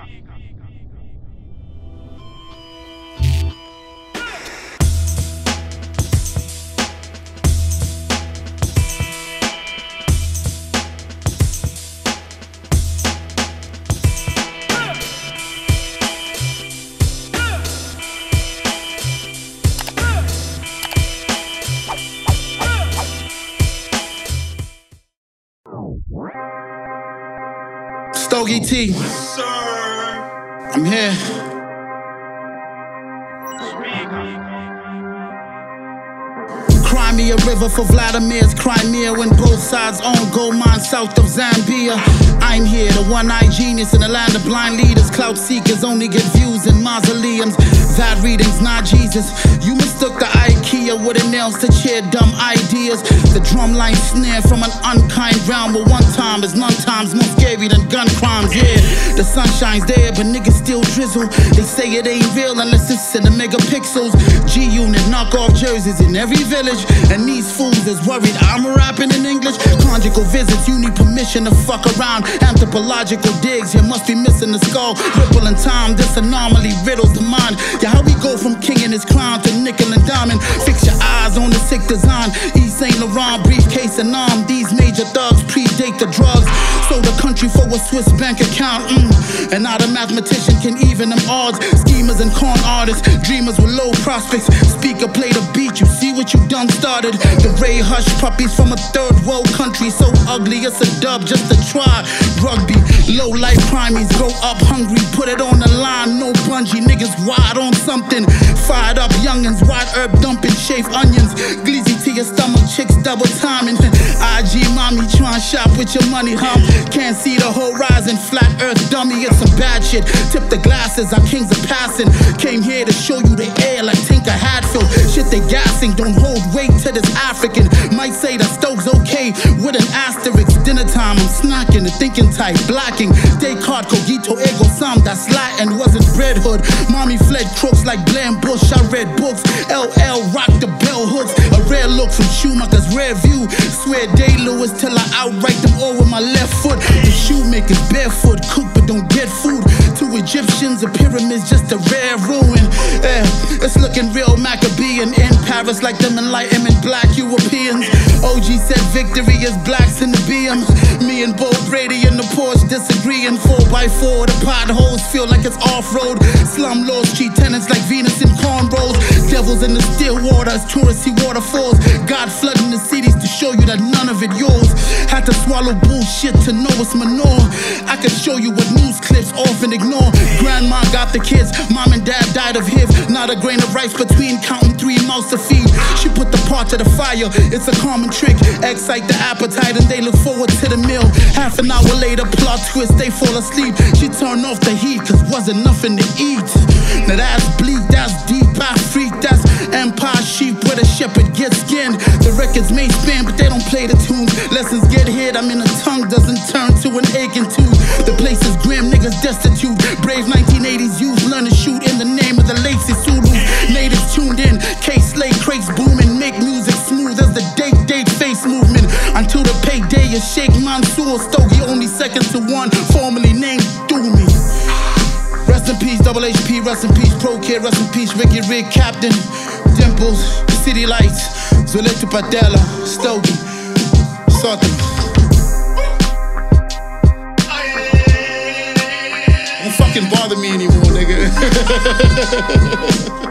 Stogie T. I'm here. Cry me a river for Vladimir's Crimea, when both sides own gold mines south of Zambia. I'm here, the one-eyed genius in the land of blind leaders. Clout seekers only get views in mausoleums. That reading's not Jesus. You mistook the IKEA wooden nails to cheer dumb ideas. The drumline snare from an unkind realm, but one time is none times more scary than gun crimes. Yeah, the sun shines there, but niggas still drizzle. They say it ain't real unless it's in the megapixels. G-Unit knockoff jerseys in every village, and these fools is worried I'm rapping in English. Conjugal visits, you need permission to fuck around. Anthropological digs, you must be missing the skull. Ripple in time, this anomaly riddles the mind. Yeah, how we go from king and his crown to nickel and diamond. Fix your eyes on the sick design. Yves Saint Laurent, briefcase and arm. These major thugs predate the drugs. Sold the country for a Swiss bank account. And not a mathematician can even them odds. Schemers and con artists, dreamers with low prospects. Speaker play the beat, you see what you done started. The Ray Hush puppies from a third world country, so ugly it's a dub just to try. Rugby, low life primies, grow up hungry, put it on the line, no bungee. Niggas wide on something, fired up youngins, wide herb dumping, shaved onions. Gleazy to your stomach, chicks double timing. IG mommy trying shop with your money, huh? Can't see the horizon, flat earth dummy, it's some bad shit. Tip the glasses, our kings are passing. Came here to show you the air like Tinker Hatfield. Shit they gassing, don't hold weight to this African. Might say that Stokes okay with an asterisk. Dinner time, I'm snacking, the thinking type, blacking. Descartes, cogito, ego sum, that's Latin, wasn't breadhood. Mommy fled crooks like Blair and Bush, I read books. LL rocked the bell hooks, a rare look from Schumacher's rear view. Swear Day Lewis till I outright them all with my left foot. The shoemakers barefoot, cook but don't get food. To Egyptians, the pyramids just a rare ruin. It's looking real Maccabean in Paris like them enlightenment black Europeans. OG said victory is blacks in the BM. Me and Bo Brady in the Porsche disagreeing. 4x4, the potholes feel like it's off-road. Slum lords treat tenants like Venus in cornrows. Devils in the still waters, touristy waterfalls. God flooding the cities to show you that none of it yours. Had to swallow bullshit to know it's manure. I could show you what news clips often ignore. Grandma got the kids, mom and dad died of HIV. Not a grain of rice between counting 3 mouths to feed. She put the pot to the fire, it's a common trick. Excite the appetite and they look forward to the meal. Half an hour later, plot twist, they fall asleep. She turned off the heat cause wasn't nothing to eat. Now that's bleak, that's deep, I freak. That's Empire sheep where the shepherd gets skinned. The records may span but they don't play the tunes. Lessons get hit, I mean the tongue doesn't turn to an aching tooth. The place is grim, niggas destitute. Brave 1980s youth learn to shoot in the name of the lazy Zulu. Natives tuned in, K-Slay crates booming. Make music smooth as the date face movement. Until the payday is Sheikh Mansour. Stogie only second to one, formerly named Doomy. Rest in peace, Double HP, rest in peace, Pro Kid, rest in peace, Ricky Rig, Captain, Dimples, City Lights, Zuleta Padella, Stogie, Sotto. Don't fucking bother me anymore, nigga.